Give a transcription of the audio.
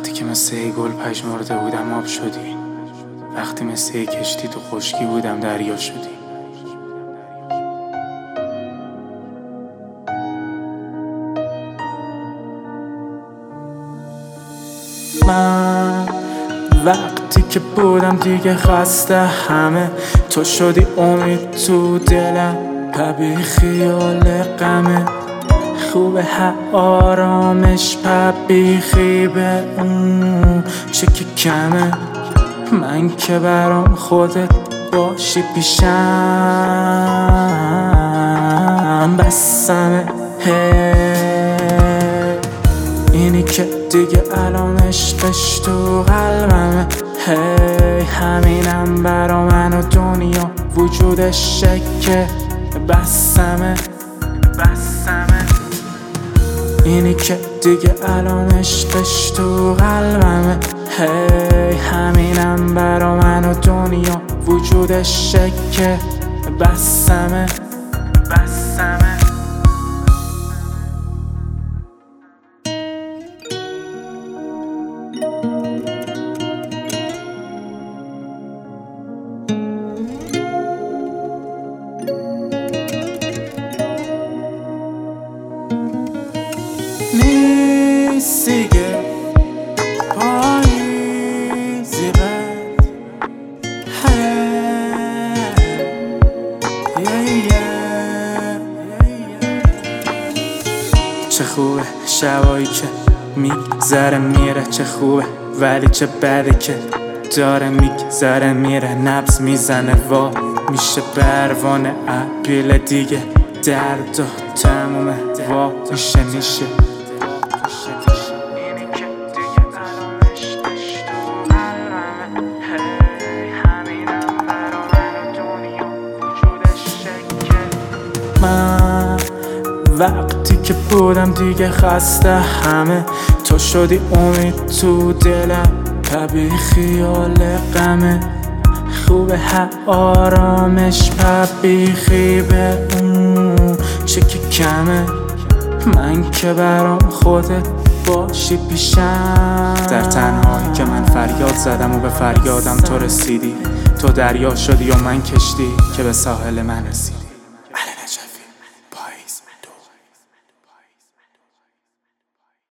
وقتی که مثل یه گل پژمرده بودم آب شدی، وقتی مثل یه کشتی تو خشکی بودم دریا شدی. من وقتی که بودم دیگه خسته همه، تو شدی امید تو دلم و بی خیال غمه. خوبه آرامش و بیخی به اون چه که کمه. من که برام خودت باشی پیشم بسمه. اینی که دیگه الان عشقش تو قلبمه. همینم برا من و دنیا وجودش شکه بسمه. اینی که دیگه الان عشقش تو قلبمه. همینم برا من و دنیا وجودش شکه بسمه. نیستیگه پاییزی قد چه خوبه شبایی که میگذره میره، چه خوبه ولی چه بده که داره میگذره میره. نبض میزنه وا میشه پروانه اپریل دیگه، درد و تمومه وا میشه. من وقتی که بودم دیگه خسته همه، تو شدی امید تو دلم و بی خیال غمه. خوبه آرامش و بیخی به اون چه که کمه. من که برام خودت باشی پیشم. در تنهایی که من فریاد زدم و به فریادم تو رسیدی، تو دریا شدی و من کشتی که به ساحل من رسیدی.